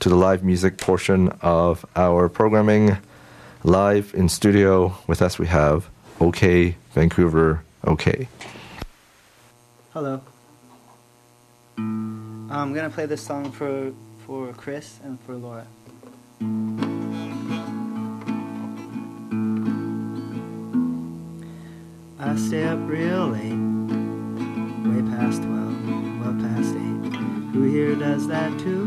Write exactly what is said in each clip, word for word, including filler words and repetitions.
to the live music portion of our programming. Live in studio with us, we have OK Vancouver OK. Hello. I'm going to play this song for, for Chris and for Laura. I stay up real late, way past twelve, well past eight. Who here does that too?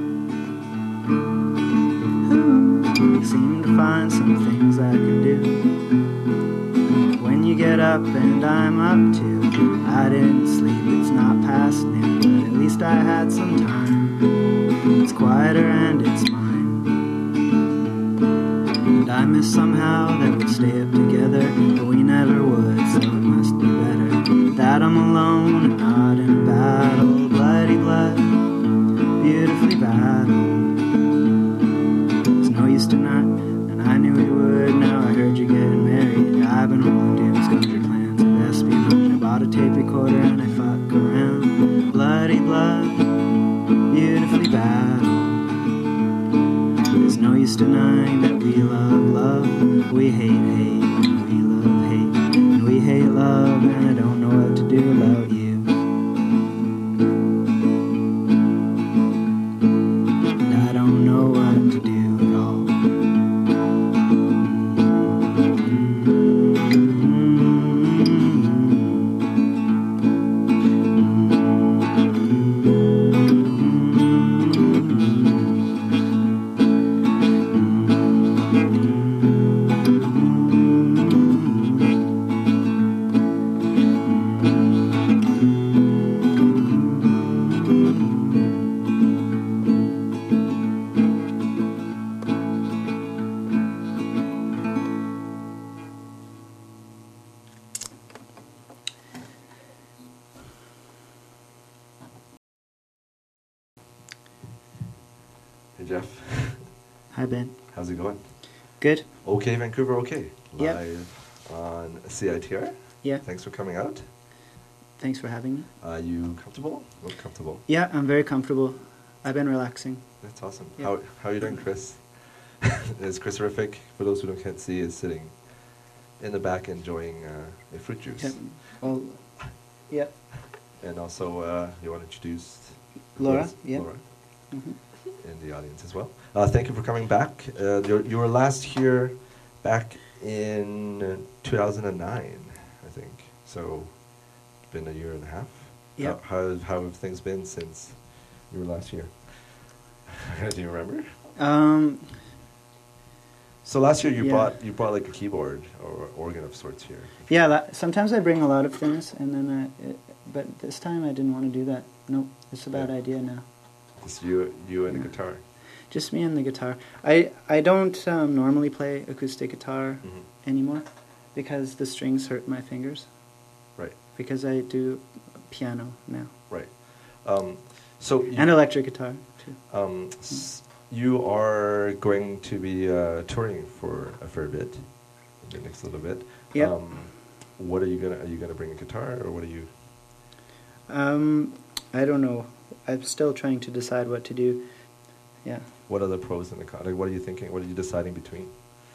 Who seem to find some things I can do. When you get up and I'm up too, I didn't sleep, it's not past noon, but at least I had some time. It's quieter and it's mine. And I miss somehow that we'd stay up together, but we never would, so it must be better that I'm alone and not in a battle. Bloody blood, beautifully battled. There's no use tonight, and I knew we would. Now I heard you're getting married. I've been holding Dave's country plans of espionage. I bought a tape recorder and I fuck around. Bloody blood, beautifully battled. There's no use denying that we love love. We hate hate, and we love hate, and we hate love, and I don't know what to do about you. And I don't know what to do at all. Hey Jeff. Hi Ben. How's it going? Good. OK Vancouver OK. Yep. Live on C I T R. Yeah. Thanks for coming out. Thanks for having me. Are you comfortable? Look comfortable. Yeah, I'm very comfortable. I've been relaxing. That's awesome. Yep. How how are you doing, Chris? Is Chris Terrific, for those who don't can't see, is sitting in the back enjoying uh, a fruit juice. Yep. Well, yeah. And also, uh, you want to introduce Laura? Liz? Yeah. Laura Mm-hmm. in the audience as well. Uh, thank you for coming back. Uh, you you were last here back in uh, two thousand nine, I think. So it's been a year and a half. Yep. How, how, how have things been since you were last here? Do you remember? Um, So last year you Yeah. brought you brought like a keyboard or organ of sorts here. yeah, that, sometimes I bring a lot of things, and then I, it, but this time I didn't want to do that. Nope, it's a bad Yeah. idea now. Just you you and Yeah. the guitar. Just me and the guitar. I, I don't um, normally play acoustic guitar Mhm. anymore because the strings hurt my fingers. Right. Because I do piano now. Right. Um, so you, And electric guitar, too. um, s- you are going to be uh, touring for a fair bit in the next little bit. Yep. Um, what are you gonna? Are you gonna bring a guitar, or what are you? Um, I don't know. I'm still trying to decide what to do. Yeah. What are the pros and the cons? Like, what are you thinking? What are you deciding between?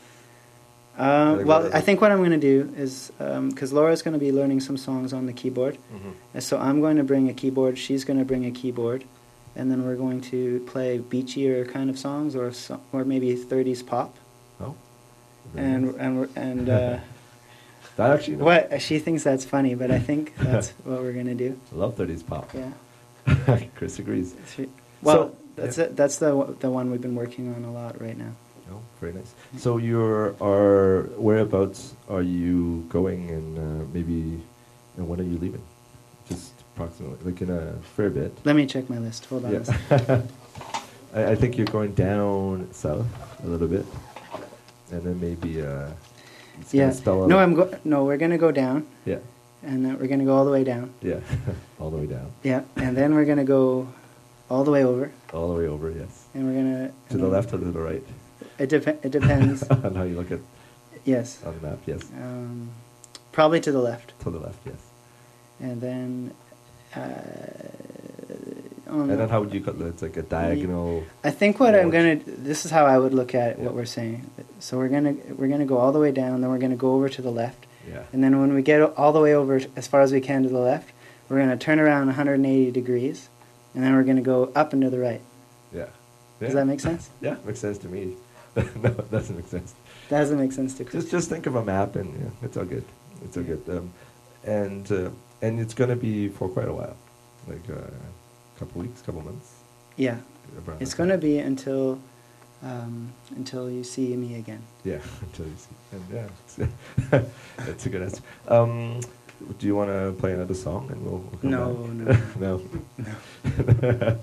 Um, Like, well, what are I the- think what I'm going to do is, because Laura's going to be learning some songs on the keyboard, Mm-hmm. and so I'm going to bring a keyboard, she's going to bring a keyboard, and then we're going to play beachier kind of songs, or so, or maybe thirties pop. Oh. Very And nice. and we're- and uh, That actually. No. what she thinks that's funny, but I think that's what we're going to do. I love thirties pop. Yeah. Chris agrees. She- well, So- that's yeah. it. That's the the one we've been working on a lot right now. Oh, very nice. So you're are whereabouts are you going, and uh, maybe, and when are you leaving? Just approximately, like in a fair bit. Let me check my list. Hold on. a second. Yeah. I, I think you're going down south a little bit, and then maybe uh, it's Yeah. gonna spell out. No, I'm go- no. We're gonna go down, Yeah, and then we're gonna go all the way down. yeah, all the way down, Yeah, and then we're gonna go all the way over, all the way over. Yes, and we're gonna to and the then- left or to the right, It dep- It depends. on how you look at Yes. on the map. Yes, Um, probably to the left, to the left. Yes. and then uh, on And the, then how would you cut it? It's like a diagonal. I think what I'm Watch. gonna. This is how I would look at Yeah. what we're saying. So we're gonna we're gonna go all the way down, then we're gonna go over to the left, Yeah. and then when we get all the way over as far as we can to the left, we're gonna turn around one hundred eighty degrees, and then we're gonna go up and to the right. Yeah. Does Yeah. that make sense? Yeah, makes sense to me. No, it doesn't make sense. That doesn't make sense to Chris. Just just think of a map and yeah, it's all good. It's all Yeah. good. Um, and uh, and it's gonna be for quite a while, like a uh, couple weeks, couple months. Yeah, around it's that gonna time. be until um, until you see me again. Yeah, until you see. And yeah, it's that's a good answer. Um, do you want to play another song and we'll, we'll come No, back? no, no. no.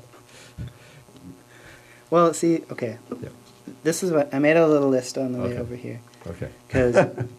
Well, see, okay. Yeah. This is what I made a little list on the way Okay. over here. Okay. Because,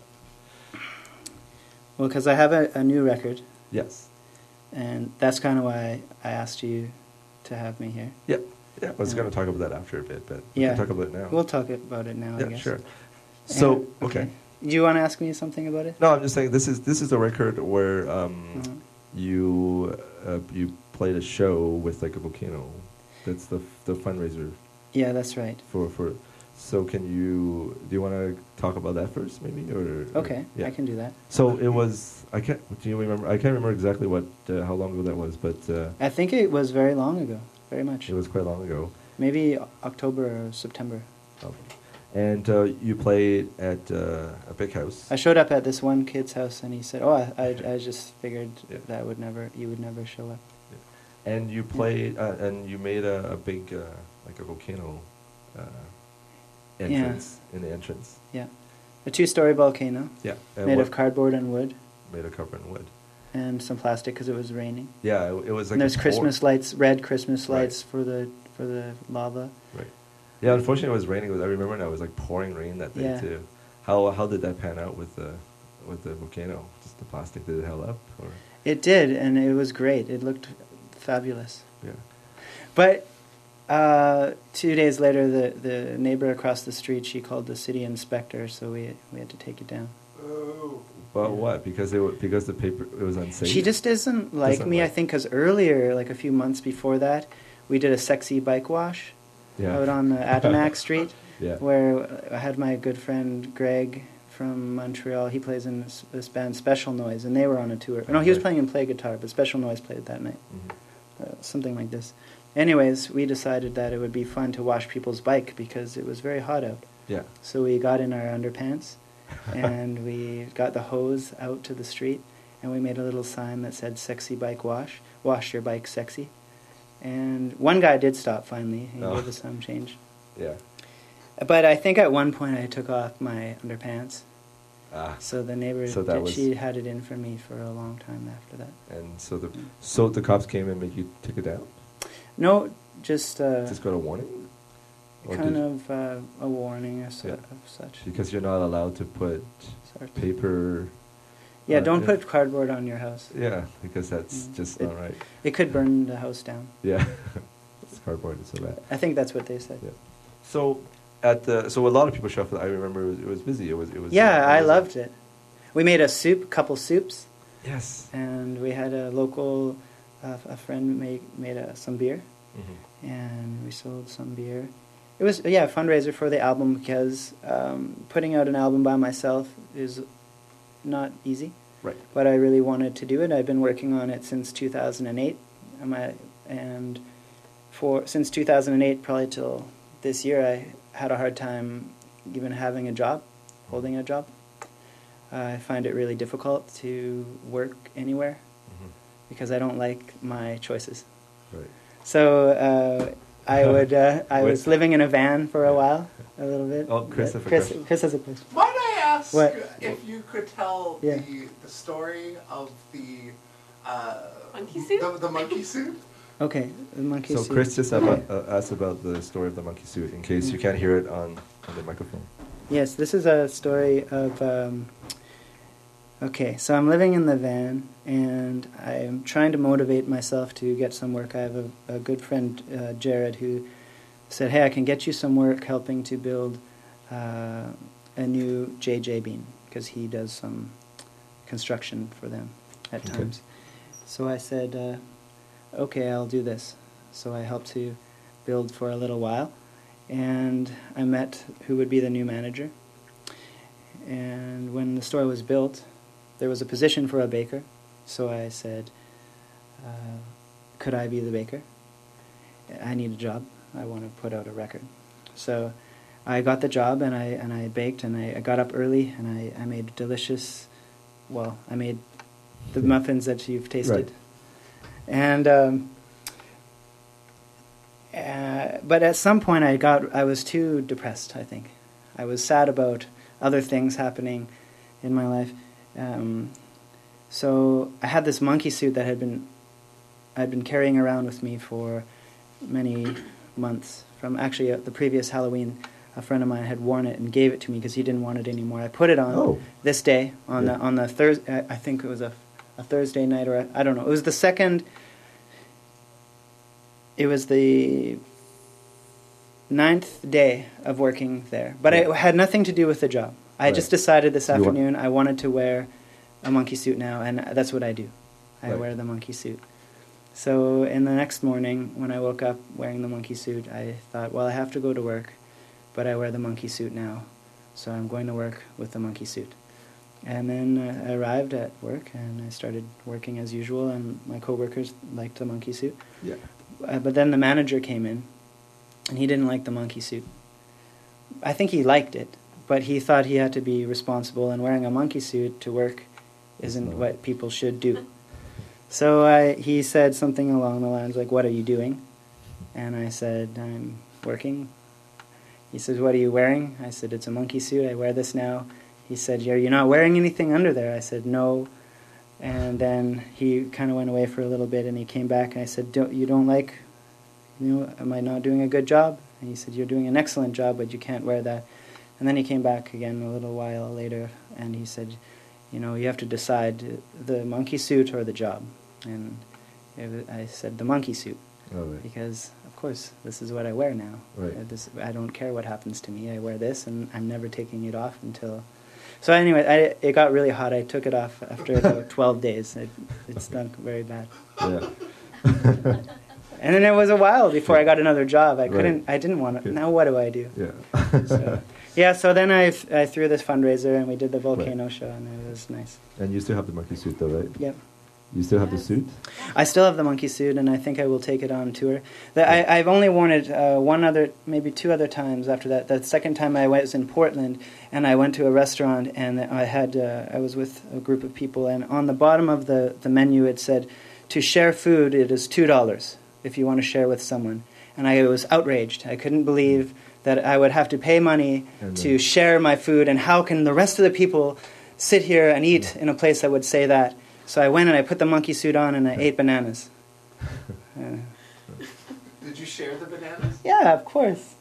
well, because I have a, a new record, Yes. and that's kind of why I asked you to have me here. Yeah. Yeah. I was Yeah. going to talk about that after a bit, but we Yeah. can talk about it now. We'll talk about it now, I yeah, guess. sure. So, And- okay. Do you want to ask me something about it? No, I'm just saying this is this is the record where um, Mhm. you uh, you played a show with like a volcano. That's the f- the fundraiser Yeah, that's right. for for. So can you do you want to talk about that first, maybe or? or- Okay, yeah. I can do that. So it was. I can't. Do you remember? I can't remember exactly what uh, how long ago that was, but uh, I think it was very long ago, very much. it was quite long ago. Maybe October or September. Oh. And uh, you played at uh, a big house. I showed up at this one kid's house, and he said, "Oh, I, I, I just figured Yeah. that would never, you would never show up." And you played, uh, and you made a, a big, uh, like a volcano uh, entrance in the entrance. Yeah, a two-story volcano Yeah. And made what- of cardboard and wood Made of copper and wood. and some plastic because it was raining. Yeah, it, it was like. and there's a pour- Christmas lights, red Christmas Right. lights for the for the lava. Right. Yeah, unfortunately, it was raining. It was, I remember now. It was like pouring rain that day Yeah. too. How how did that pan out with the with the volcano? Just the plastic, did it held up or? It did, and it was great. It looked fabulous. Yeah. But uh, two days later, the, the neighbor across the street, she called the city inspector, so we we had to take it down. Oh. But what? Because it wa- because the paper it was unsafe. She just isn't like Doesn't me, I like- think, because earlier, like a few months before that, we did a sexy bike wash yeah. out on the Adimac Street, Yeah. where I had my good friend Greg from Montreal. He plays in this, this band Special Noise, and they were on a tour. No, he was Okay. playing and play guitar, but Special Noise played that night. Mhm. Uh, something like this. Anyways, we decided that it would be fun to wash people's bike because it was very hot out. Yeah. So we got in our underpants and we got the hose out to the street and we made a little sign that said "Sexy Bike Wash, wash your bike sexy." And one guy did stop finally. He Oh. gave us some change. Yeah. But I think at one point I took off my underpants. Ah. So the neighbor, So that did- was- she had it in for me for a long time after that. And so the so the cops came and made you take it down. No, just uh, Just got a warning. Or kind did- of uh, a warning or so, Yeah. of such. Because you're not allowed to put Sort. paper. Yeah, uh, don't yeah. put cardboard on your house. Yeah, because that's Mm. just It- not right. It could burn the house down. Yeah, it's cardboard is so bad. I think that's what they said. Yeah. So at the so a lot of people showed up. I remember it was, it was busy. It was it was. Yeah, uh, I was- loved it. We made a soup, couple soups, Yes. and we had a local, uh, a friend made made a, some beer, Hmm. and we sold some beer. It was yeah a fundraiser for the album because um, putting out an album by myself is not easy. Right. But I really wanted to do it. I've been working on it since two thousand eight, and, my, and for since two thousand eight probably till this year, I had a hard time even having a job, holding a job. I find it really difficult to work anywhere Hmm. because I don't like my choices. Right. So uh, I would uh, I Wait. was living in a van for a while, a little bit. Oh, Chris, But have a Chris, question. Chris has a question. Might I ask What? if you could tell Yeah. the the story of the uh, Monkey suit? The, the monkey suit. Okay, the monkey So suit. Chris just Okay. about, uh, asked about the story of the monkey suit in case you can't hear it on, on the microphone. Yes, this is a story of. Um, okay, so I'm living in the van, and I'm trying to motivate myself to get some work. I have a, a good friend, uh, Jared, who said, "Hey, I can get you some work helping to build uh, a new J J Bean because he does some construction for them at Okay. times." So I said, uh, "Okay, I'll do this." so I helped to build for a little while. And I met who would be the new manager. And when the store was built, there was a position for a baker. So I said, uh, could I be the baker? I need a job. I want to put out a record. So I got the job, and I and I baked, and I, I got up early, and I, I made delicious, well, I made the muffins that you've tasted. Right. And um, uh, but at some point I got I was too depressed, I think. I was sad about other things happening in my life. Um, so I had this monkey suit that had been I'd been carrying around with me for many months. From actually uh, the previous Halloween, a friend of mine had worn it and gave it to me because he didn't want it anymore. I put it on Oh. this day on Yeah. the on the Thursday. I think it was a, a Thursday night, or a, I don't know. It was the second. It was the ninth day of working there, but Yeah. it had nothing to do with the job. I Right. just decided this You want- afternoon I wanted to wear a monkey suit now, and that's what I do. I Right. wear the monkey suit. So in the next morning, when I woke up wearing the monkey suit, I thought, well, I have to go to work, but I wear the monkey suit now, so I'm going to work with the monkey suit. And then uh, I arrived at work, and I started working as usual, and my coworkers liked the monkey suit. Yeah. Uh, but then the manager came in, and he didn't like the monkey suit. I think he liked it, but he thought he had to be responsible, and wearing a monkey suit to work isn't not. what people should do. So I, he said something along the lines like, "What are you doing?" And I said, "I'm working." He says, "What are you wearing?" I said, "It's a monkey suit. I wear this now." He said, "You're you're not wearing anything under there?" I said, "No." And then he kind of went away for a little bit, and he came back, and I said, don't, "You don't like, you know, am I not doing a good job?" And he said, "You're doing an excellent job, but you can't wear that." And then he came back again a little while later, and he said, "You know, you have to decide the monkey suit or the job." And it was, I said, "The monkey suit." Oh, right. Because, of course, this is what I wear now. Right. Uh, This, I don't care what happens to me. I wear this, and I'm never taking it off until... So anyway, I, it got really hot. I took it off after about twelve days. It, it stunk very bad. Yeah. And then it was a while before I got another job. I Right. couldn't, I didn't want to... Good. Now what do I do? Yeah. So, yeah, so then I, I threw this fundraiser, and we did the Volcano show, and it was nice. And you still have the monkey suit, though, right? Yep. You still have the suit? I still have the monkey suit, and I think I will take it on tour. The, I, I've only worn it uh, one other, maybe two other times after that. The second time I was in Portland, and I went to a restaurant, and I had uh, I was with a group of people, and on the bottom of the, the menu it said, "To share food, it is two dollars if you want to share with someone." And I was outraged. I couldn't believe that I would have to pay money And to then- share my food, and how can the rest of the people sit here and eat in a place that would say that? So I went and I put the monkey suit on, and I ate bananas. Uh, Did you share the bananas? yeah, of course.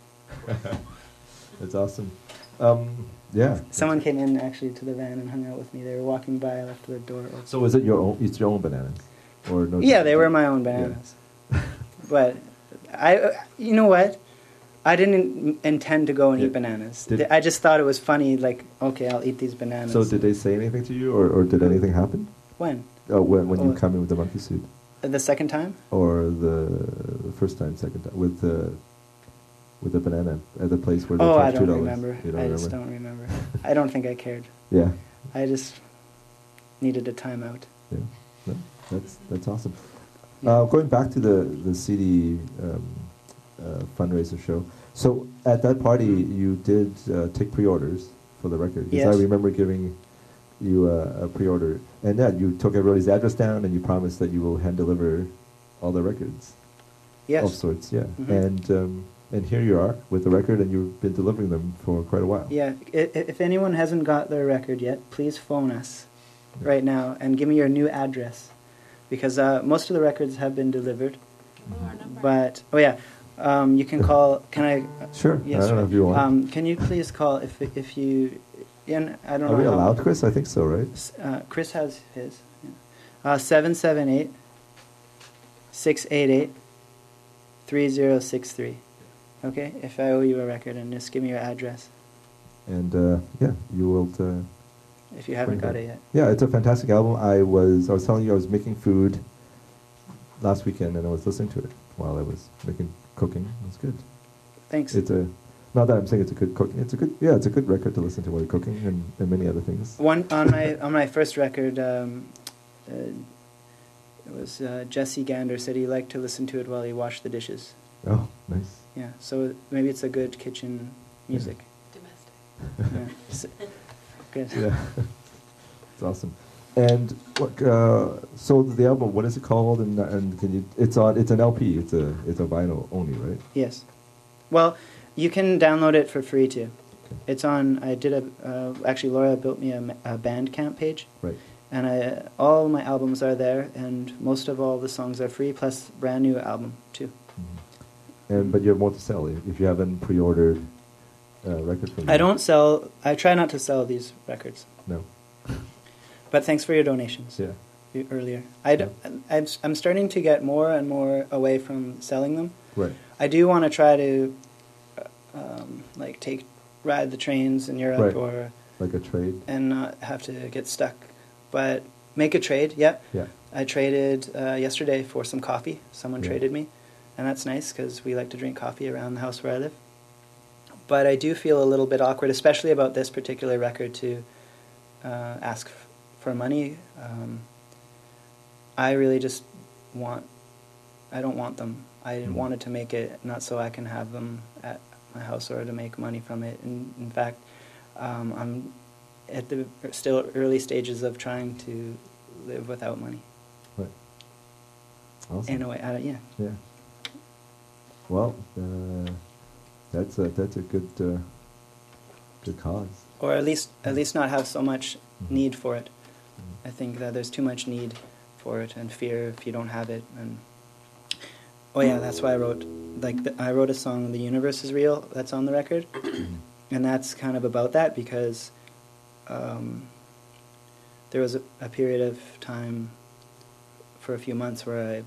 That's awesome. Um, yeah. Someone came in actually to the van and hung out with me. They were walking by. I left the door open. So is it your own? It's your own bananas, or no? Yeah, they were my own bananas. But I, uh, you know what? I didn't intend to go and Yeah. eat bananas. Did- I just thought it was funny. Like, okay, I'll eat these bananas. So did they say anything to you, or, or did anything happen? When? Oh, when when you Oh. come in with the monkey suit, The second time? or the first time, second time with the with the banana at the place where they Oh, I charge two don't dollars. remember. You don't I remember? just don't remember. I don't think I cared. Yeah. I just needed a timeout. Yeah. No, that's that's awesome. Yeah. Uh, going back to the the C D um, uh, fundraiser show. So at that party, you did uh, take pre-orders for the record. Because Yes. I remember giving you a, a pre-order, and then you took everybody's address down, and you promised that you will hand deliver all the records Yes. of sorts. Yeah. Mhm. And um, and here you are with the record, and you've been delivering them for quite a while. Yeah, i- i- if anyone hasn't got their record yet, please phone us Yeah. right now and give me your new address, because uh, most of the records have been delivered. But oh yeah, um, you can call. Can I? Sure. Yes. I don't know if you want. Um, can you please call if if you? And I don't Are know. we how- allowed, Chris? I think so, right? S- Uh, Chris has his. Yeah. Uh, seven seven eight. Six eight eight. Three zero six three. Okay, if I owe you a record, and just give me your address And uh, yeah, you will. Uh, if you haven't got Bring it that. yet. Yeah, it's a fantastic album. I was I was telling you I was making food last weekend and I was listening to it, while I was making cooking. It was good. Thanks. It's a, not that I'm saying it's a good cooking. It's a good, yeah, it's a good record to listen to while you're cooking and, and many other things. One on my on my first record, um, uh, it was uh, Jesse Gander said he liked to listen to it while he washed the dishes. Oh, nice. Yeah, so maybe it's a good kitchen music. Domestic. Yeah. S- Good. Yeah, it's awesome. And what? Uh, so the album, what is it called? And and can you? It's on. It's an L P. It's a it's a vinyl only, right? Yes. Well, you can download it for free too. Okay. It's on. I did a. Uh, actually, Laura built me a, ma- a Bandcamp page, Right. and I all my albums are there, and most of all the songs are free, plus brand new album too. Mm-hmm. And but you have more to sell if if you haven't pre-ordered uh, record from you. I don't sell. I try not to sell these records. No. But thanks for your donations. Yeah. y- Earlier, I d- I'm s- I'm starting to get more and more away from selling them. Right. I do want to try to, uh, um, like take ride the trains in Europe Right. or Like a trade. and not have to get stuck. But make a trade. Yep. Yeah. I traded uh, yesterday for some coffee. Someone Yeah. traded me, and that's nice because we like to drink coffee around the house where I live. But I do feel a little bit awkward, especially about this particular record, to uh, ask f- for money. Um, I really just want. I don't want them. I Mhm. wanted to make it not so I can have them at my house or to make money from it. And in fact, um, I'm at the still early stages of trying to live without money. Right. Awesome. In a way, I don't, yeah. Yeah. Well, uh, that's a that's a good uh, good cause. Or at least at least not have so much Mhm. need for it. Mhm. I think that there's too much need for it and fear if you don't have it. And oh yeah, that's why I wrote like the, I wrote a song, "The Universe Is Real," that's on the record, Mhm. and that's kind of about that because um, there was a, a period of time for a few months where I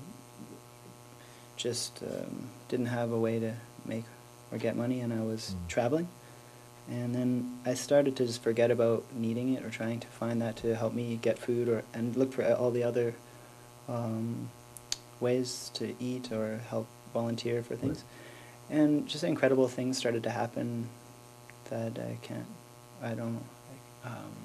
just um, didn't have a way to make or get money, and I was Mm. traveling. And then I started to just forget about needing it or trying to find that to help me get food or and look for all the other um, ways to eat or help volunteer for things. And just incredible things started to happen that I can't, I don't know, like, um,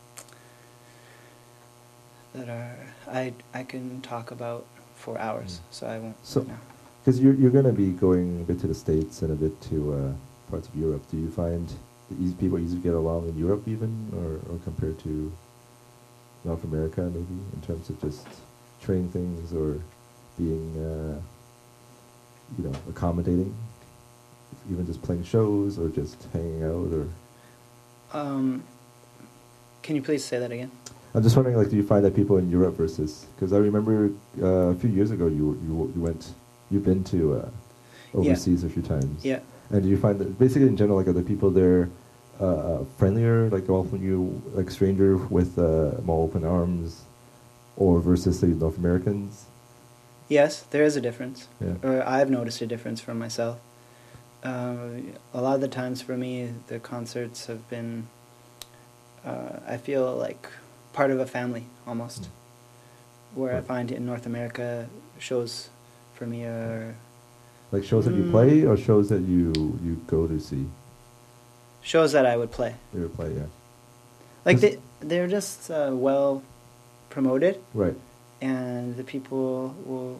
that are, I, I can talk about for hours, Mm. so I won't So- now. Because you're you're going to be going a bit to the States and a bit to uh, parts of Europe. Do you find the easy, people easy to get along in Europe even, or, or compared to North America maybe, in terms of just trading things or being, uh, you know, accommodating, even just playing shows or just hanging out, or? Um, can you please say that again? I'm just wondering, like, do you find that people in Europe versus? Because I remember uh, a few years ago you you you went, you've been to uh, overseas a few times. Yeah. And do you find that basically in general, like, are the people there uh, uh, friendlier, like welcome you like stranger with uh, more open arms, or versus say North Americans? Yes, there is a difference. Yeah. Or I've noticed a difference for myself. Um, a lot of the times for me, the concerts have been, uh, I feel like part of a family almost. Mm. Where I Right. find in North America, shows for me are Like shows that you Mm. play or shows that you you go to see? shows that I would play. They would play, yeah. Like Just- they, they're just uh, well promoted, Right. and the people will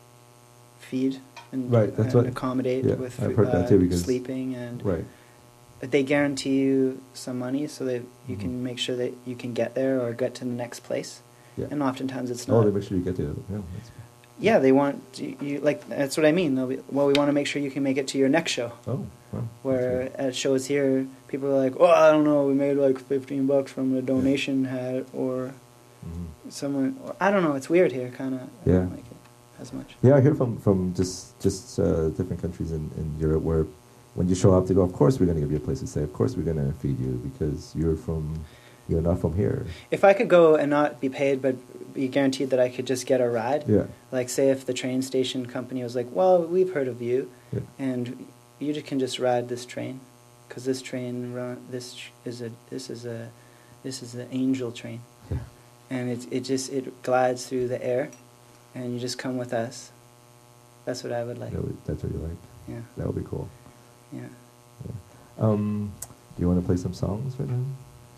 feed and, Right, that's and what- accommodate yeah, with I've food, heard that uh, too, because- sleeping and Right. but they guarantee you some money so that you Mhm. can make sure that you can get there or get to the next place. Yeah. And oftentimes it's Oh, not. they make sure you get there. Yeah, that's, Yeah, they want you, you like that's what I mean. They'll be, well, we want to make sure you can make it to your next show. oh, wow. Where That's at shows here, people are like, "Oh, I don't know, we made like fifteen bucks from a donation hat," or Mhm. someone. Or, I don't know. It's weird here, kind of. I Yeah. don't like it as much. Yeah, I hear from from just just uh, different countries in, in Europe where when you show up, they go, "Of course we're going to give you a place to stay. Of course we're going to feed you because you're from you're not from here." If I could go and not be paid, but be guaranteed that I could just get a ride, Yeah. like say if the train station company was like, "Well, we've heard of you, Yeah. and you just can just ride this train, because this train run this tr- is a this is a this is the angel train, Yeah. and it it just it glides through the air, and you just come with us." That's what I would like. That would, that's what you like. Yeah. That would be cool. Yeah. Yeah. Um, do you want to play some songs right now?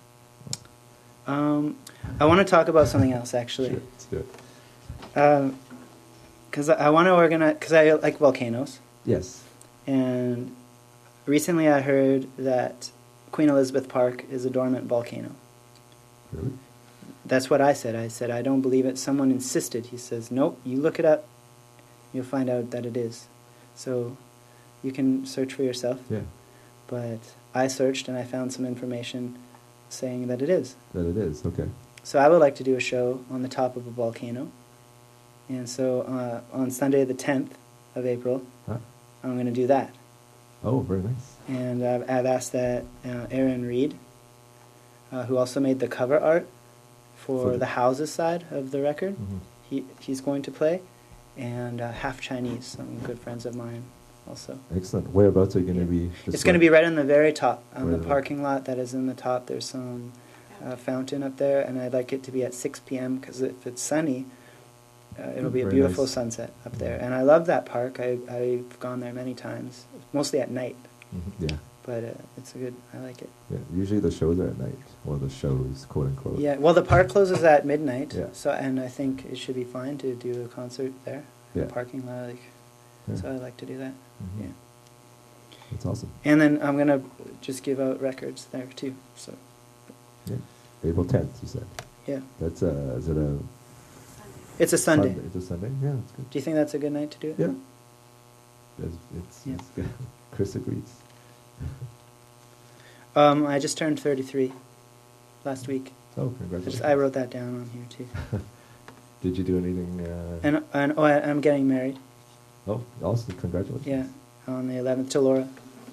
Um, I want to talk about something else actually. Sure, let's do it. Because I, I want to organize. Because I like volcanoes. Yes. And recently I heard that Queen Elizabeth Park is a dormant volcano. Really? That's what I said. I said, I don't believe it. Someone insisted. He says, nope, you look it up. You'll find out that it is. So you can search for yourself. Yeah. But I searched and I found some information saying that it is. That it is, okay. So I would like to do a show on the top of a volcano. And so uh, on Sunday the tenth of April, Huh? I'm going to do that. Oh, very nice. And I've, I've asked that uh, Aaron Reed, uh, who also made the cover art for, For the- the Houses side of the record, Mhm. he he's going to play, and uh, Half Chinese, some good friends of mine also. Excellent. Whereabouts are you going to be? Just It's going to be like- right on the very top, on Right the on the- parking lot that is in the top. There's some uh, fountain up there, and I'd like it to be at six p.m. because if it's sunny, uh, it'll be a Very beautiful nice. sunset up there. Mhm. And I love that park. I, I've gone there many times, mostly at night, Mhm, yeah. but uh, it's a good, I like it. Yeah. Usually the shows are at night. Well, the shows, quote unquote. Yeah, well, the park closes at midnight, Yeah. so and I think it should be fine to do a concert there, in Yeah. the parking lot. Like, Yeah. so I like to do that. Mhm. Yeah, That's awesome. and then I'm gonna just give out records there too. So Yeah. April tenth, you said. yeah, That's uh is it a it's a Sunday. It's a Sunday? Yeah, that's good. Do you think that's a good night to do it? Yeah. It's, it's, Yeah. it's good. Chris agrees. Um, I just turned thirty-three last week. Oh, I, congratulations. just, I wrote that down on here too. Did you do anything? Uh, And and oh, I, I'm getting married. oh, also congratulations. Yeah, on the eleventh to Laura.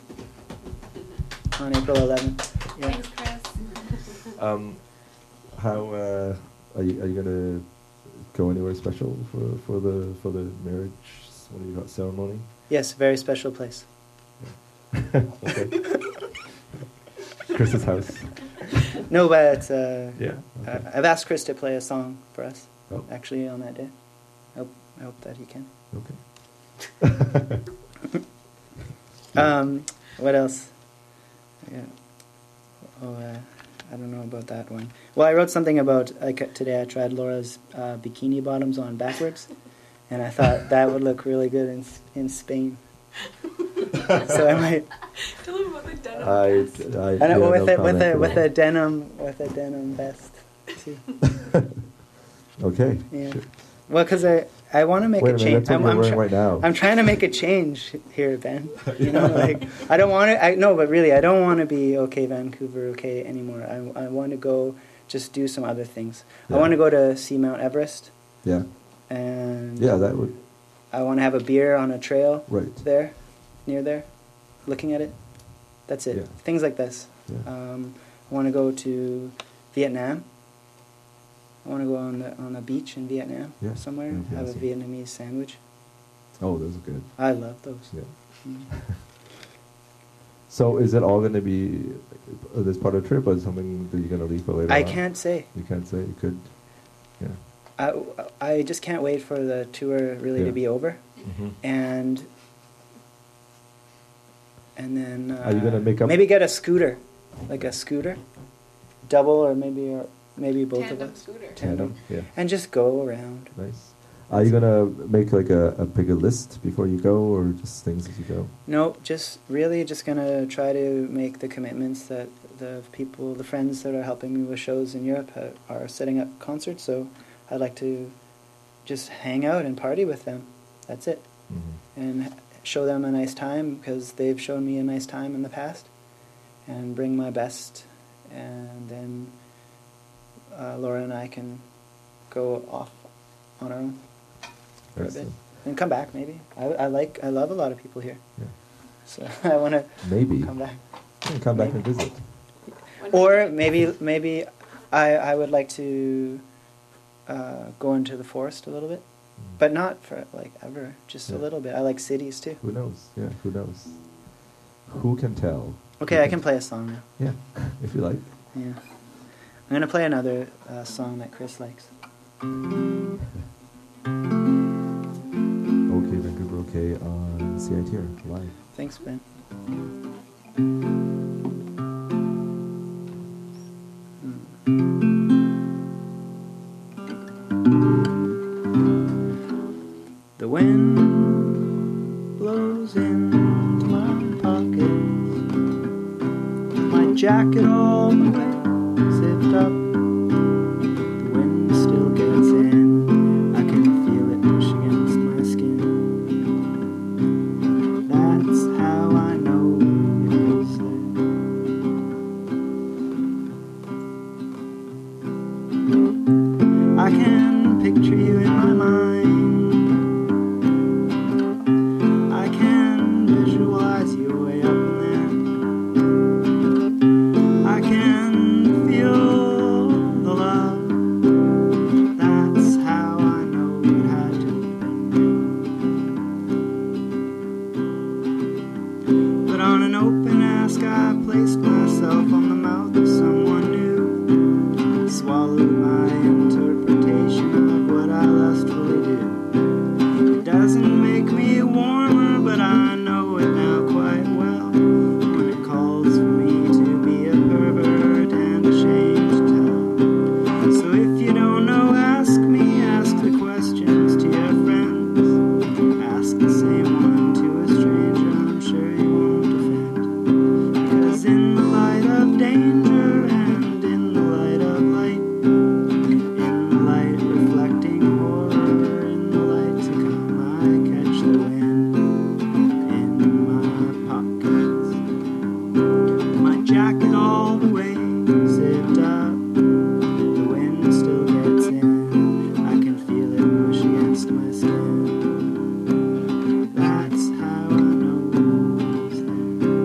On April eleventh. Yeah. Thanks, Chris. Um, how uh, are you? Are you gonna go anywhere special for, for the for the marriage? What do you call it, ceremony? Yes, very special place. Okay. Chris's house. No, but uh, Yeah. I- Okay. I've asked Chris to play a song for us. Oh. Actually, on that day. I hope, I hope that he can. Okay. Um, what else? Yeah. Oh, uh, I don't know about that one. Well, I wrote something about like today. I tried Laura's uh, bikini bottoms on backwards, and I thought that would look really good in in Spain. So I might. Tell him about the denim I, vest. I, I yeah, know, with no a with a comment with for a denim with a denim vest too. that. Okay. Yeah. Sure. Well, because I I want to make Wait a a minute, change. that's what you're wearing try- right now. I'm trying to make a change here, Ben. You know, like I don't want to. I no, but really, I don't want to be okay, Vancouver, okay anymore. I I want to go just do some other things. I Yeah. want to go to see Mount Everest, Yeah. and Yeah, that would. I want to have a beer on a trail Right. there, near there, looking at it. That's it. Yeah. Things like this. Yeah. Um, I want to go to Vietnam. I want to go on the on the beach in Vietnam Yeah, somewhere. that'd be Have awesome. a Vietnamese sandwich. Oh, those are good. I love those. Yeah. Mm. So is it all going to be uh, this part of the trip, or is it something that you're going to leave for later I on? can't say. You can't say. You could. Yeah. I, I just can't wait for the tour really Yeah. to be over, Mm-hmm. and and then uh, Are you gonna make up- maybe get a scooter, like a scooter, double or maybe or maybe both Tandem of us, scooter. Tandem. Yeah. and just go around. Nice. Are you gonna make like a, a bigger list before you go, or just things as you go? No, just really just gonna try to make the commitments that the people, the friends that are helping me with shows in Europe ha- are setting up concerts. So I'd like to just hang out and party with them. That's it, Mm-hmm. and show them a nice time because they've shown me a nice time in the past, and bring my best, and then uh, Laura and I can go off on our own for a bit Excellent. and come back maybe. I, I like I love a lot of people here, Yeah. so I want to Maybe. come back. Yeah, come back Maybe. and visit. When Or we- maybe maybe I I would like to uh, go into the forest a little bit, Mm. but not for like ever, just a Yeah. little bit. I like cities too. Who knows? Yeah. Who knows? Who can tell? Okay, Who I can play a song now. Yeah, if you like. Yeah, I'm gonna play another uh, song that Chris likes. Okay, Vancouver. Okay. C I T R live. Thanks, Ben. The wind blows into my pockets, my jacket all the way zipped up. The wind still gets in, I can feel it push against my skin. That's how I know it was there. I can picture you in my mind. I can visualize you way up in there. I can feel the love. That's how I know it had to have been. But on an open ask, I placed myself on the mouth of someone new. Swallowed my interpretation of what I lustfully do. It doesn't make me warmer, but I know it now quite well. When it calls for me to be a pervert and ashamed to tell. So if you don't know, ask me, ask the questions to your friends. Ask the same one to a stranger, I'm sure he won't offend. Because in the light of danger and in the light of light, in the light reflecting horror, in the light to come, I catch the wind in my pockets. My jacket all the way zipped up. The wind still gets in. I can feel it push against my skin. That's how I know it's there.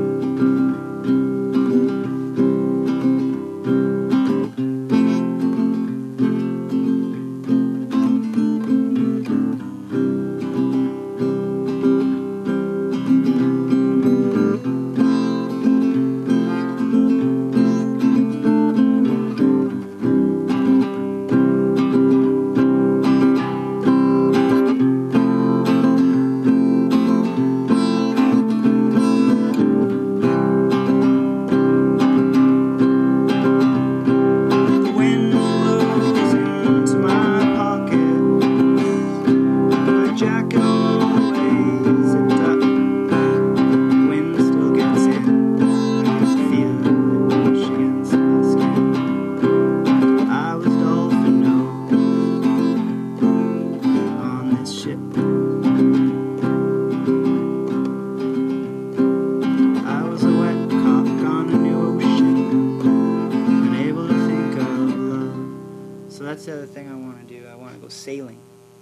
The wind blows into my pocket. My jacket all the way zipped up. The wind still gets in. I can feel it push against my skin. I was dolphin nose on this ship. I was a wet cock on a new ocean, unable to think of love. So that's the other thing I want to do. I want to go sailing.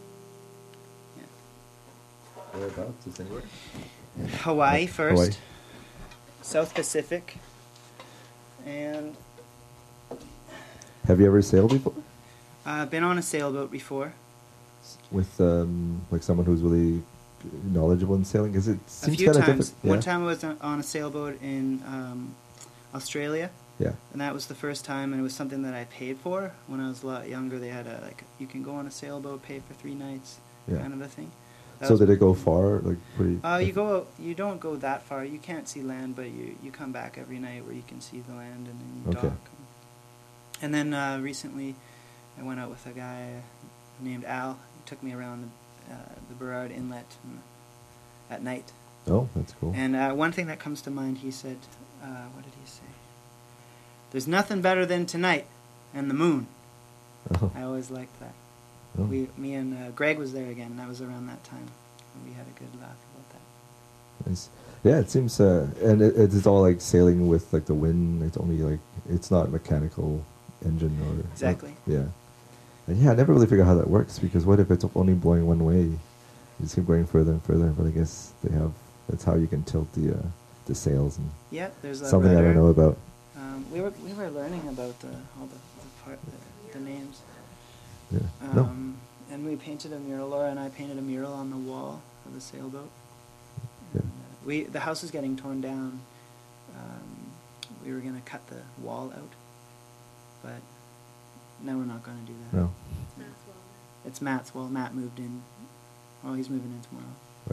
Whereabouts? Is anywhere? Hawaii Uh, first. Hawaii. South Pacific. And Have you ever sailed before? I've been on a sailboat before. With um, like someone who's really knowledgeable in sailing? Because it A seems few kind of times. different. One Yeah. time I was on- on a sailboat in um, Australia. Yeah. And that was the first time, and it was something that I paid for. When I was a lot younger, they had a, like, you can go on a sailboat, pay for three nights, Yeah. kind of a thing. That So was- did it go far? Like pretty? Uh, you go, you don't go that far. You can't see land, but you, you come back every night where you can see the land, and then you Okay. dock. And then uh, recently, I went out with a guy named Al. He took me around the, uh, the Burrard Inlet and, at night. Oh, that's cool. And uh, one thing that comes to mind, he said, uh, what did he say? There's nothing better than tonight and the moon. Oh. I always liked that. Oh. We, me and uh, Greg was there again, and that was around that time. And we had a good laugh about that. Nice. Yeah, it seems, uh, and it, it's all like sailing with like the wind. It's only like it's not mechanical engine or Exactly. yeah, and yeah, I never really figure out how that works because what if it's only blowing one way? You just keep going further and further. But I guess they have that's how you can tilt the uh, the sails and Yeah, there's a something I rudder. don't know about. Um, we were we were learning about the, all the, the part the, the names. Yeah. Um, no. And we painted a mural. Laura and I painted a mural on the wall of the sailboat. Yeah. And, uh, we the house is getting torn down. Um, we were gonna cut the wall out, but no, we're not gonna do that. No. It's Matt's. Well, Matt moved in. Well, he's moving in tomorrow. Right.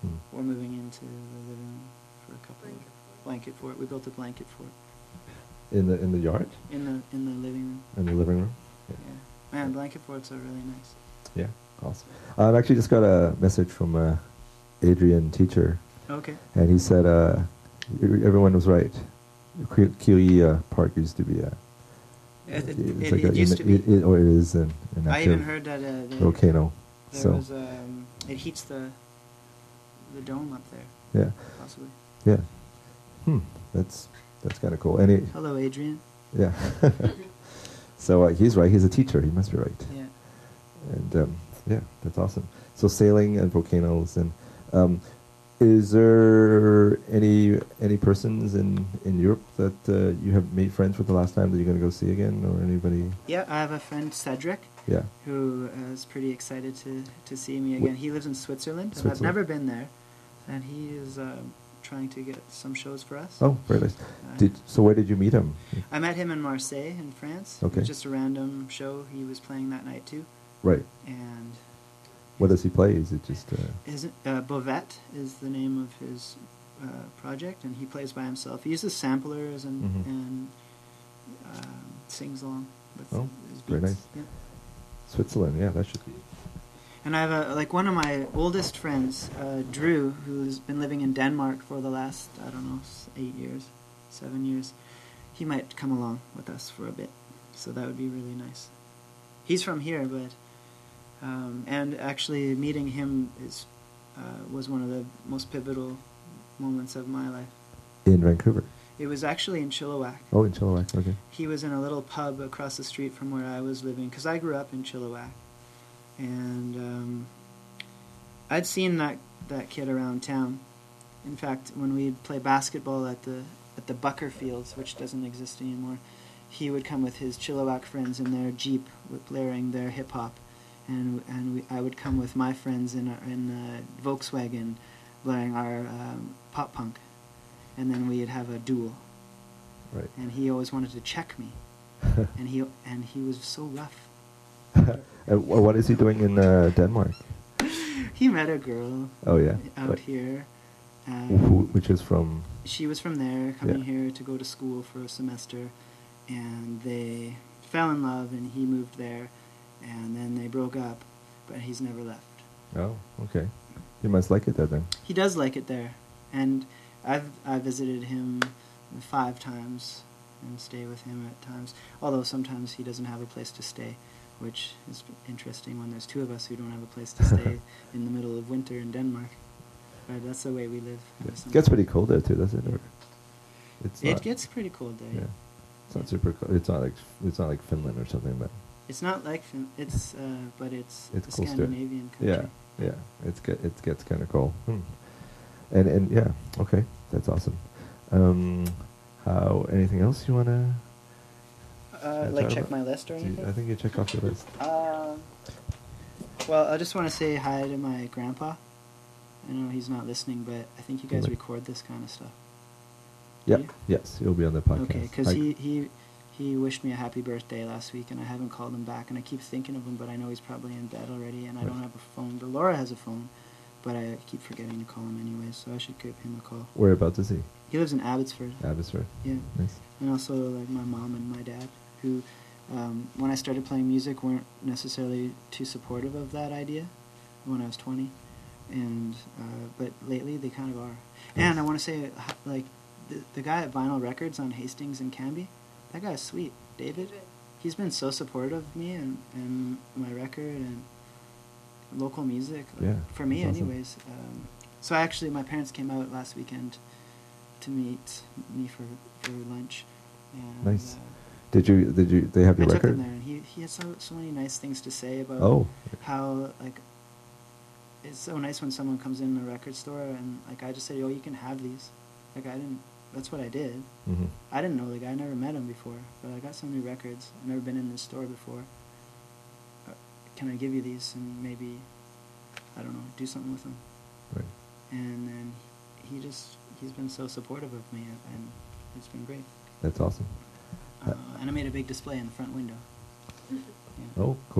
Hmm. We're moving into the living room for a couple Blanket of blanket fort. We built a blanket fort In the in the yard? in the in the living room. In the living room? Yeah, man, blanket forts are really nice. Yeah, awesome. I've actually just got a message from uh, Adrian Teacher, Okay. and he said uh, e- everyone was right. Kioi Park used to be a. It, it, it's it, like it a- used in to the- be. It, it, or it is an, an I active even heard that uh, there, volcano. there So was um, it heats the the dome up there, yeah, possibly. yeah. Hmm, that's that's kind of cool. And it, Hello, Adrian. yeah. So uh, he's right. He's a teacher. He must be right. Yeah. And um, yeah, that's awesome. So sailing and volcanoes, and um, is there any any persons in, in Europe that uh, you have made friends with the last time that you're going to go see again, or anybody? Yeah, I have a friend, Cedric, Yeah. who uh, is pretty excited to, to see me Wh- again. He lives in Switzerland, and I've Switzerland. never been there, and he is um trying to get some shows for us. Oh, very nice. Uh, Did so? Where did you meet him? I met him in Marseille, in France. It was Okay. just a random show he was playing that night too, Right. and What does he play? Is it just? Uh, Is it, uh, Bovette is the name of his uh, project, and he plays by himself. He uses samplers and Mhm. and um, sings along with Oh, his beats. very nice. Yeah. Switzerland? Yeah, that should be. And I have a, like one of my oldest friends, uh, Drew, who's been living in Denmark for the last I don't know s- eight years, seven years. He might come along with us for a bit, so that would be really nice. He's from here, but. Um, and actually, meeting him is uh, was one of the most pivotal moments of my life. In Vancouver. It was actually in Chilliwack. Oh, in Chilliwack. Okay. He was in a little pub across the street from where I was living, because I grew up in Chilliwack, and um, I'd seen that that kid around town. In fact, when we'd play basketball at the at the Bucker Fields, which doesn't exist anymore, he would come with his Chilliwack friends in their Jeep, with blaring their hip hop. And and we, I would come with my friends in a, in a Volkswagen, blaring our um, pop punk, and then we'd have a duel. Right. And he always wanted to check me, and he and he was so rough. Uh, wh- what is he doing in uh, Denmark? He met a girl Oh yeah. out What- here. wh- who- Um, which is from. she was from there, coming Yeah. here to go to school for a semester, and they fell in love, and he moved there, and then they broke up, but he's never left. Oh, okay. You must like it there then. He does like it there, and I've I visited him five times and stay with him at times. Although sometimes he doesn't have a place to stay, which is interesting when there's two of us who don't have a place to stay in the middle of winter in Denmark. But that's the way we live. It gets pretty cold there too, doesn't it? Or it's It not- gets pretty cold there. Yeah. It's not super cold. It's not like it's not like Finland or something, but It's not like Fin- it's, uh, but it's, It's a close to it. Scandinavian country. yeah, yeah. It's get it gets kind of cold. Hmm. And and yeah, okay, that's awesome. Um, how anything else you wanna? Uh, Yeah, like try check about- my list or do you- anything. I think you check off your list. Um, well, I just want to say hi to my grandpa. I know he's not listening, but I think you guys Really? record this kind of stuff. Yeah. you? Yes, you'll be on the podcast. Okay, because I- he, he he wished me a happy birthday last week, and I haven't called him back, and I keep thinking of him, but I know he's probably in bed already, and I Right. don't have a phone. But Laura has a phone, but I keep forgetting to call him anyways, so I should give him a call. Whereabouts is he? He lives in Abbotsford. Abbotsford. Yeah. Nice. And also like my mom and my dad, who, um, when I started playing music, weren't necessarily too supportive of that idea when I was twenty, and uh, but lately they kind of are. And I want to say, h- like, the, the guy at Vinyl Records on Hastings and Canby, that guy's sweet, David. He's been so supportive of me and, and my record and local music, like, Yeah, for me that's awesome. anyways. Um, so actually, my parents came out last weekend to meet me for, for lunch. And, Nice. Uh, Did you did you they have I your took record? him there, and he, he had so, so many nice things to say about Oh. how, like, it's so nice when someone comes in the record store and, like, I just say, oh, you can have these. Like, I didn't, that's what I did. Mm-hmm. I didn't know the guy, I never met him before, but I got some new records. I've never been in this store before. Uh, can I give you these and maybe, I don't know, do something with them? Right. And then he just, he's been so supportive of me, and it's been great. That's awesome. Uh, and I made a big display in the front window. Yeah. Oh, cool.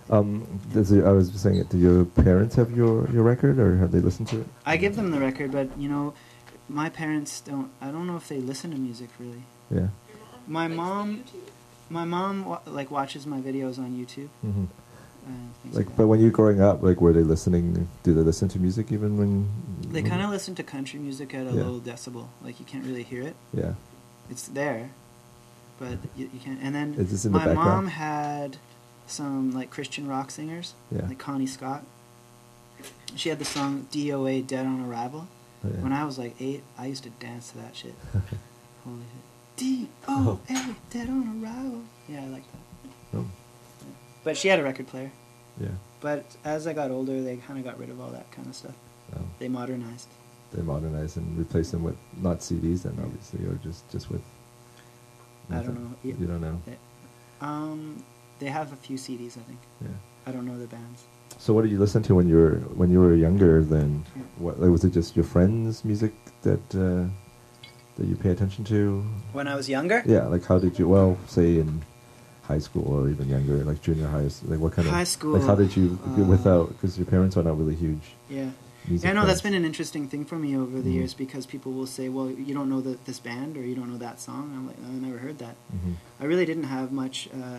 Um, does it, I was saying, do your parents have your, your record, or have they listened to it? I give them the record, but you know, my parents don't. I don't know if they listen to music really. Yeah. My Likes the mom, YouTube. my mom wa- like watches my videos on YouTube. Mm-hmm. And things Like, like but that. when you're growing up, like, were they listening? Do they listen to music even when? They when- kind of listen to country music at a Yeah. low decibel. Like you can't really hear it. Yeah. It's there, but you, you can't. And then Is this in the my background? mom had some like Christian rock singers, Yeah. like Connie Scott. She had the song D O A, Dead on Arrival. Oh, yeah. When I was like eight, I used to dance to that shit. Holy shit. D O A, Dead on Arrival. Yeah, I like that. Oh, But she had a record player. yeah. But as I got older, they kind of got rid of all that kind of stuff. Oh. They modernized. They modernize and replace them with not C Ds then, obviously, or just just with. I don't nothing. know. Yeah. You don't know. Um, they have a few C Ds, I think. Yeah. I don't know the bands. So what did you listen to when you were when you were younger? Then, Yeah. what like, was it? Just your friends' music that uh, that you pay attention to? When I was younger? Yeah, like how did you? Well, say in high school or even younger, like junior high. Like what kind of High school, Like how did you uh, without because your parents are not really huge Yeah. music. Yeah, no, that's fans. been an interesting thing for me over the Mhm. years because people will say, well, you don't know the, this band or you don't know that song. I'm like, I never heard that. Mhm. I really didn't have much uh,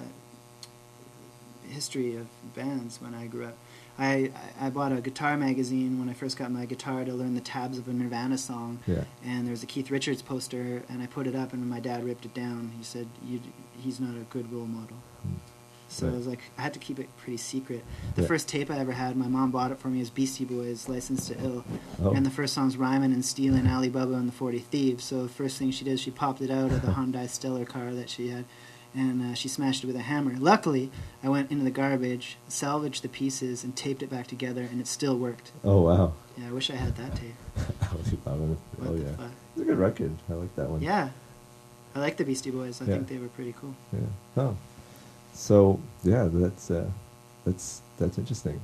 history of bands when I grew up. I, I I bought a guitar magazine when I first got my guitar to learn the tabs of a Nirvana song. Yeah. And there's a Keith Richards poster, and I put it up, and when my dad ripped it down, he said, you, he's not a good role model. Mm. So I Right. was like, I had to keep it pretty secret. The Yeah. first tape I ever had, my mom bought it for me, is Beastie Boys, Licensed to Ill. Oh. And the first song's Rhymin' and Stealin', Alibaba and the forty Thieves. So the first thing she did, she popped it out of the Hyundai Stellar car that she had, and uh, she smashed it with a hammer. Luckily, I went into the garbage, salvaged the pieces, and taped it back together, and it still worked. Oh wow. Yeah, I wish I had that tape. oh What the yeah. fuck? It's a good record. I like that one. Yeah. I like the Beastie Boys. I Yeah. think they were pretty cool. Yeah. Oh. So yeah, that's uh, that's that's interesting.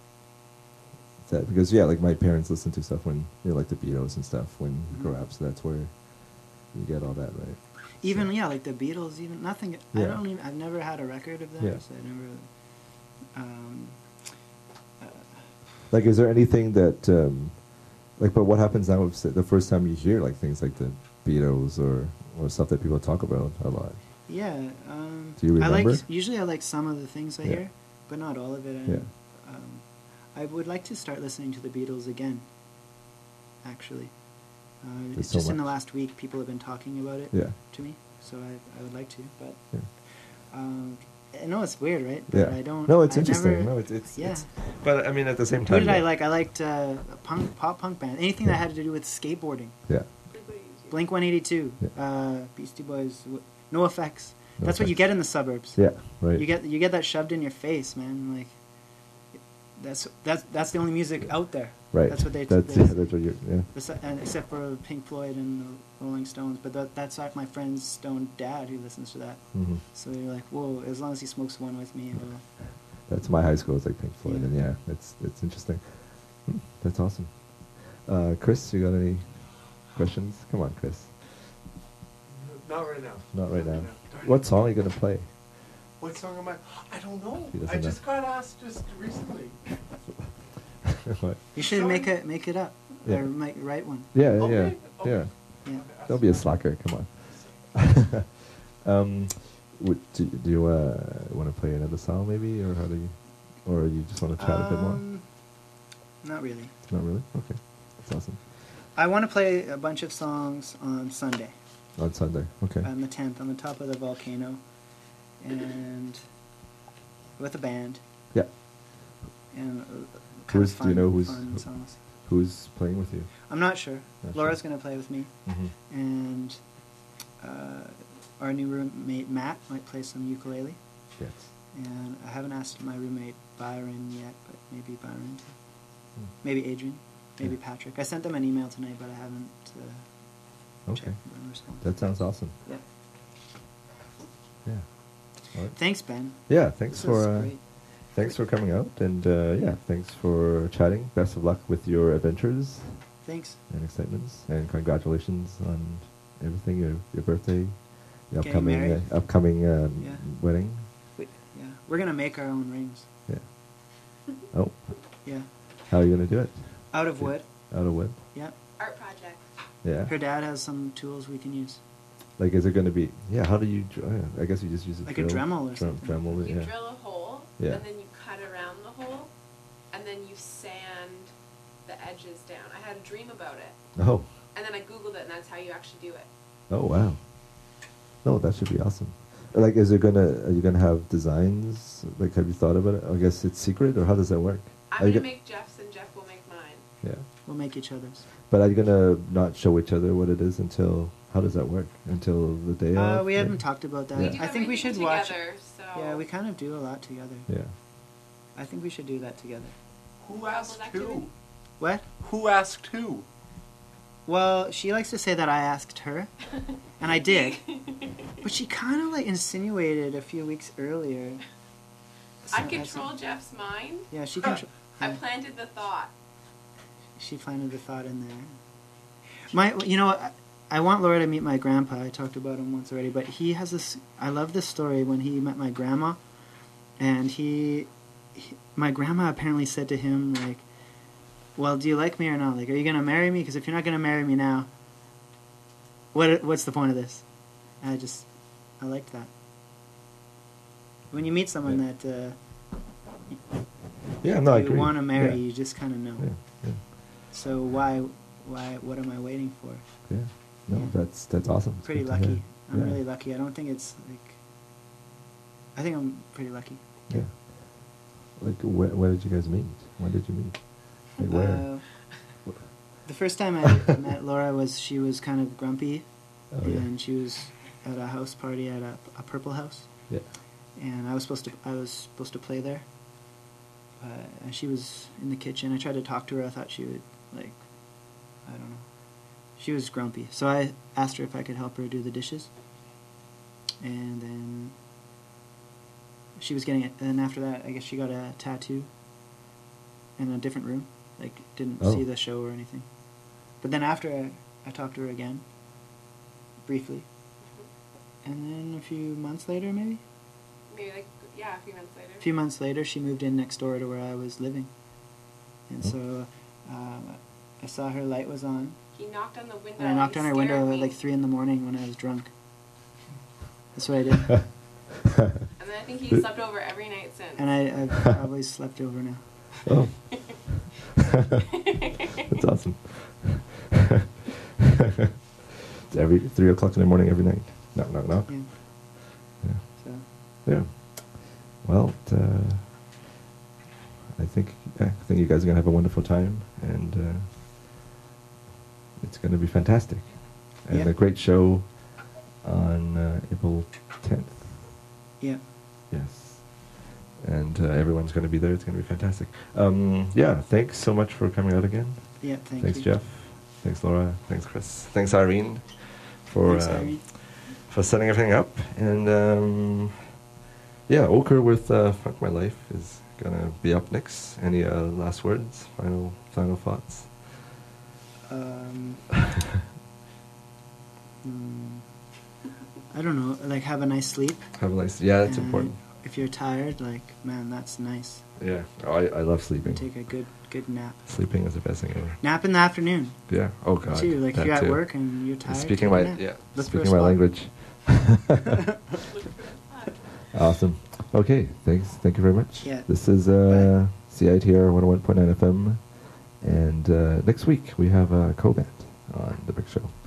That because yeah, like my parents listened to stuff when you know, like the Beatles and stuff when you grow Mhm. up, so that's where you get all that right. Even So- yeah, like the Beatles. Even nothing. I Yeah. don't even. I've never had a record of theirs. Yeah. I never. Um, uh, Like, is there anything that, um, like, but what happens now if say, the first time you hear like things like the Beatles or or stuff that people talk about a lot? yeah. Um, Do you I like. remember? Usually, I like some of the things I Yeah. hear, but not all of it. And, Yeah. Um, I would like to start listening to the Beatles again. Actually, uh, There's it's so just in the much. last week people have been talking about it Yeah. to me, so I I would like to, but. Yeah. Um, I know it's weird, right? But Yeah. I don't. No, it's I interesting. never- no, it's it's. yeah. It's, but I mean, at the same Who time. did I yeah. like? I liked uh, punk, pop punk band. Anything Yeah. that had to do with skateboarding. Yeah. Blink one eighty-two, Yeah. uh, Beastie Boys, w- No Effects. No That's what you Effects. get in the suburbs. Yeah. Right. You get you get that shoved in your face, man. Like that's that's that's the only music out there. Right. That's what they. That's they yeah, that's what you. Yeah. besi- and except for Pink Floyd and the Rolling Stones, but that, that's like my friend's stone dad who listens to that. hmm So you're like, whoa! As long as he smokes one with me, it'll, That's my high school. It's like Pink Floyd, Yeah. and yeah, it's it's interesting. Hmm, That's awesome. Uh, Chris, you got any questions? Come on, Chris. Not right now. Not right now. Darn What it. song are you gonna play? What song am I? I don't know. He doesn't I know. just got asked just recently. What? you should Sorry. make it make it up Yeah. or make, write one. Yeah, Okay, yeah, okay. yeah. Yeah. Don't be a slacker. Come on. um, would, do, do you uh, want to play another song, maybe, or how do you, or you just want to chat a bit more? Um, Not really. Not really. Okay, that's awesome. I want to play a bunch of songs on Sunday, On Sunday. Okay. on the tenth, on the top of the volcano, and with a band, yeah. and uh, kind Who's- of do fun, you know who's- fun who- songs. Who's playing with you? I'm not sure. Not Laura's sure. going to play with me, Mm-hmm. and uh, our new roommate Matt might play some ukulele. Yes. And I haven't asked my roommate Byron yet, but maybe Byron, Hmm. maybe Adrian, maybe Yeah. Patrick. I sent them an email tonight, but I haven't uh, Okay. checked the response. That sounds awesome. Yeah. Yeah. All right. Thanks, Ben. Yeah. Thanks This was for uh, great. thanks for coming out, and uh, yeah, thanks for chatting. Best of luck with your adventures Thanks. and excitements, and congratulations on everything. Your your birthday, the Getting upcoming married. uh, upcoming um, Yeah. wedding. We, yeah, we're gonna make our own rings. Yeah. Oh, Yeah. how are you gonna do it? Out of Yeah. wood. Out of wood? Yep. Art project. Yeah. Her dad has some tools we can use. Like, is it gonna be? Yeah. How do you? dr- oh, yeah, I guess you just use a Like a drill, Dremel or Drem- something. Dremel it, You yeah. drill a hole, Yeah. and then you cut around the hole, and then you sand the edges down. I had a dream about it, Oh. and then I googled it, and that's how you actually do it. Oh wow. No, that should be awesome. Like, is it gonna? Are you gonna have designs? Like, have you thought about it? I guess it's secret, or how does that work? I'm Are you gonna go- make Jeff's, and Jeff will make mine. Yeah. We'll make each other's. But are you gonna not show each other what it is until? How does that work? Until the day Uh, of? we Yeah. haven't talked about that. We Yeah. do I think we everything should watch. together, so Yeah, we kind of do a lot together. Yeah. I think we should do that together. Who asked activity? who? What? Who asked who? Well, she likes to say that I asked her, and I did. But she kind of like insinuated a few weeks earlier. I some- control some- Jeff's mind. Yeah, she control. I yeah. planted the thought. She planted the thought in there. My, you know, I, I want Laura to meet my grandpa. I talked about him once already, but he has this. I love this story when he met my grandma, and he, he, my grandma apparently said to him like, "Well, do you like me or not? Like, are you gonna marry me? Because if you're not gonna marry me now, what what's the point of this?" And I just, I liked that. When you meet someone Yeah. that uh, Yeah. No, I you agree. want to marry, Yeah. you just kind of know. Yeah. Yeah. So why, why, what am I waiting for? Yeah. No, Yeah. that's that's awesome. It's Pretty good to hear. lucky. I'm Yeah. really lucky. I don't think it's like. I think I'm pretty lucky. Yeah. Like, where, where did you guys meet? When did you meet? Like, where? Uh, the first time I met Laura was she was kind of grumpy, Oh, yeah. and she was at a house party at a, a Purple House, Yeah. and I was supposed to I was supposed to play there. Uh, and she was in the kitchen. I tried to talk to her. I thought she would like, I don't know. She was grumpy, so I asked her if I could help her do the dishes. And then she was getting it. And after that, I guess she got a tattoo in a different room. Like, didn't Oh. see the show or anything. But then after, I, I talked to her again, briefly. And then a few months later, maybe? Maybe like, yeah, a few months later. A few months later, she moved in next door to where I was living. And Oh. so um, I saw her light was on. He knocked on the window. And I knocked he on her scared window me. at like three in the morning when I was drunk. That's what I did. And then I think he slept over every night since. And I, I've probably slept over now. Oh. That's awesome. It's every three o'clock in the morning every night. Knock, knock, knock. Yeah. Yeah. So Yeah. Well, t- uh, I think I think you guys are gonna have a wonderful time, and uh, it's gonna be fantastic, and Yeah. a great show on uh, April tenth. yeah. Yes. And uh, everyone's going to be there. It's going to be fantastic. Um, yeah, thanks so much for coming out again. Yeah, thank thanks, you. Jeff. Thanks, Laura. Thanks, Chris. Thanks, Irene, for Thanks, um, Irene. for setting everything up. And um, yeah, Ochre with uh, Funk My Life is going to be up next. Any uh, last words? Final final thoughts? Um, mm, I don't know. Like, have a nice sleep. Have a nice. Yeah, that's and important. If you're tired, like, man, that's nice. Yeah, oh, I I love sleeping. Take a good good nap. Sleeping is the best thing ever. Nap in the afternoon. Yeah. Oh God. too. Like, if that you're at too. work and you're tired. Speaking take my a nap. yeah, Look for a speaking my spot. language. Awesome. Okay, thanks. Thank you very much. Yeah. This is uh, C I T R one oh one point nine F M, and uh, next week we have uh, Cobant on the Big Show.